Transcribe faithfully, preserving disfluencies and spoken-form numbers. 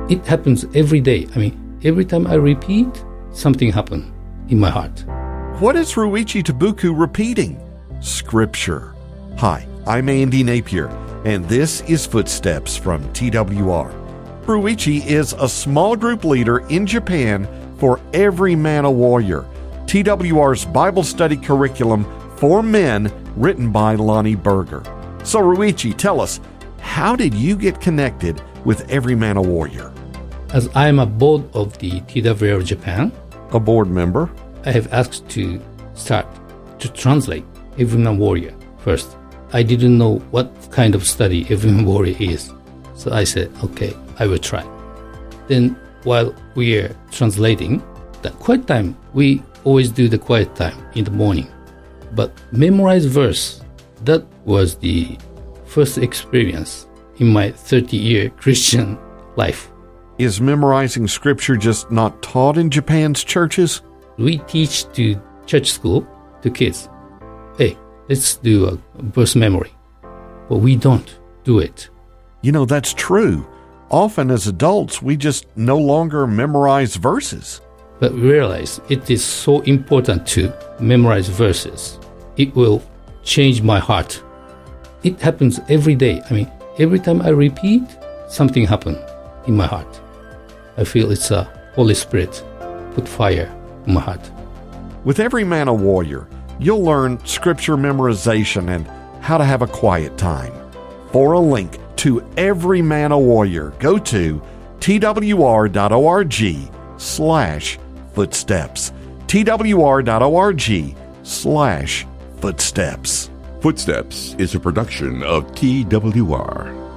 It happens every day. I mean, every time I repeat, something happens in my heart. What is Ruichi Tabuku repeating? Scripture. Hi, I'm Andy Napier, and this is Footsteps from T W R. Ruichi is a small group leader in Japan for Every Man a Warrior, T W R's Bible study curriculum for men written by Lonnie Berger. So Ruichi, tell us, how did you get connected with Every Man a Warrior? As I am a board of the T W R Japan, A board member. I have asked to start to translate Every Man Warrior first. I didn't know what kind of study Every Man Warrior is. So I said, okay, I will try. Then while we are translating, the quiet time, we always do the quiet time in the morning. But memorize verse, that was the first experience in my thirty-year Christian life. Is memorizing scripture just not taught in Japan's churches? We teach to church school to kids. Hey, let's do a verse memory. But we don't do it. You know, that's true. Often as adults, we just no longer memorize verses. But realize it is so important to memorize verses. It will change my heart. It happens every day. I mean, every time I repeat, something happens in my heart. I feel it's a Holy Spirit put fire in my heart. With Every Man a Warrior, you'll learn scripture memorization and how to have a quiet time. For a link to Every Man a Warrior, go to twr.org slash footsteps. twr.org slash footsteps. Footsteps is a production of T W R.